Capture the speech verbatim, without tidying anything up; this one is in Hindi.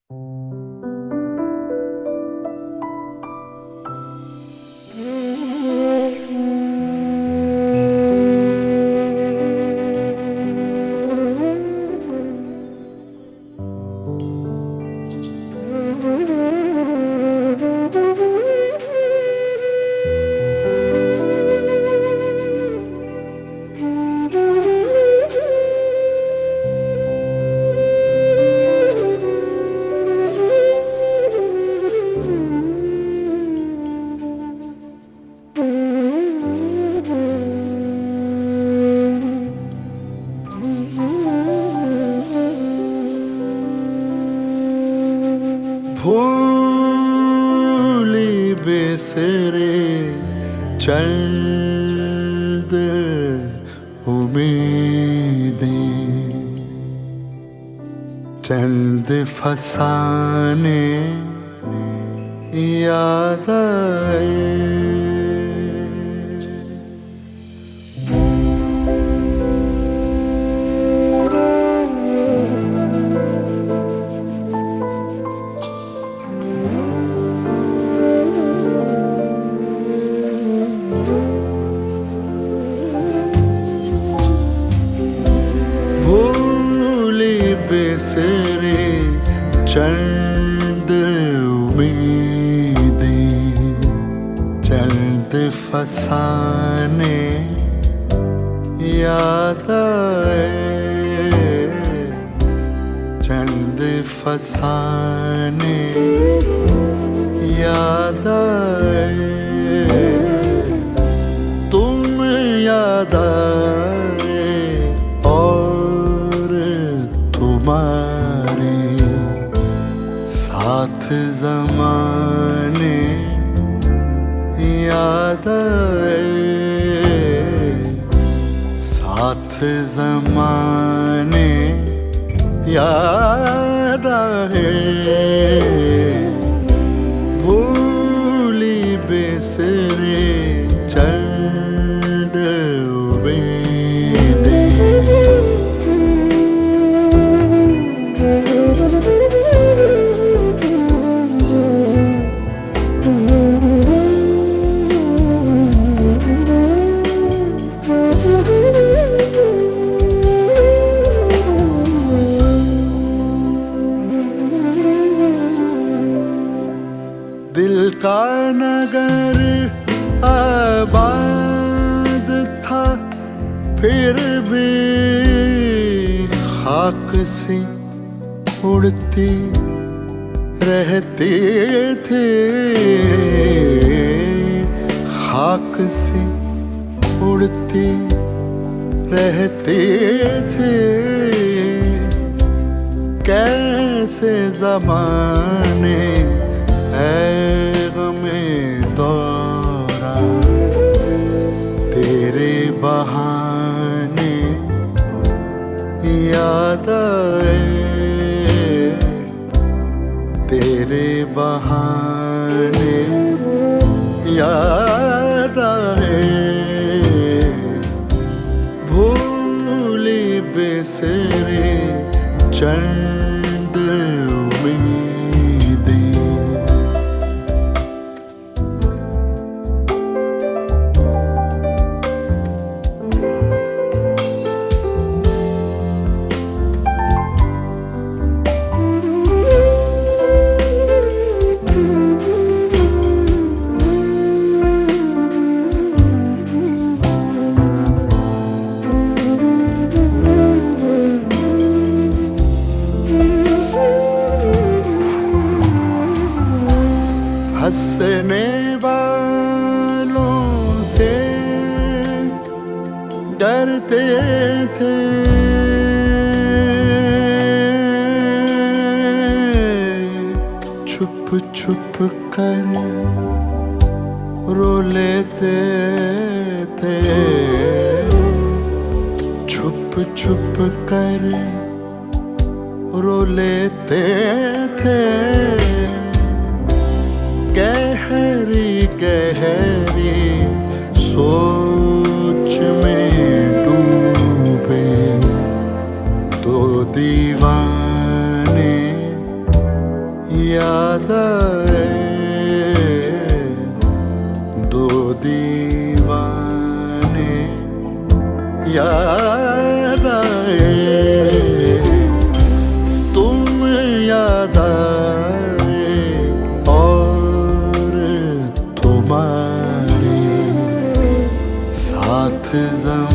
भूली बिसरे चंद उम्मीदें, चंद फसाने याद आए। बिसरे चंद उम्मीदें, चंद फसाने याद आए, चंद फसाने याद आए। तुम याद आए और तुम्हारे साथ ज़माने याद आए, साथ ज़माने याद आए। भूली बिसरे चंद उम्मीदें। दिल का नगर आबाद था, फिर भी खाक से उड़ती रहते थे, खाक से उड़ती रहते थे। कैसे ज़माने है गमे दौरा, तेरे बहाने याद आए, तेरे बहाने याद आए। भूली बिसरे चंद उम्मीदें। हंसने वालों से डरते थे, छुप छुप कर रो लेते थे, छुप छुप कर रो लेते थे। गहरी गहरी सोच में डूबे दो दीवाने याद आए दो दीवाने, याद आए तुम, याद आए और तुम्हारे साथ जम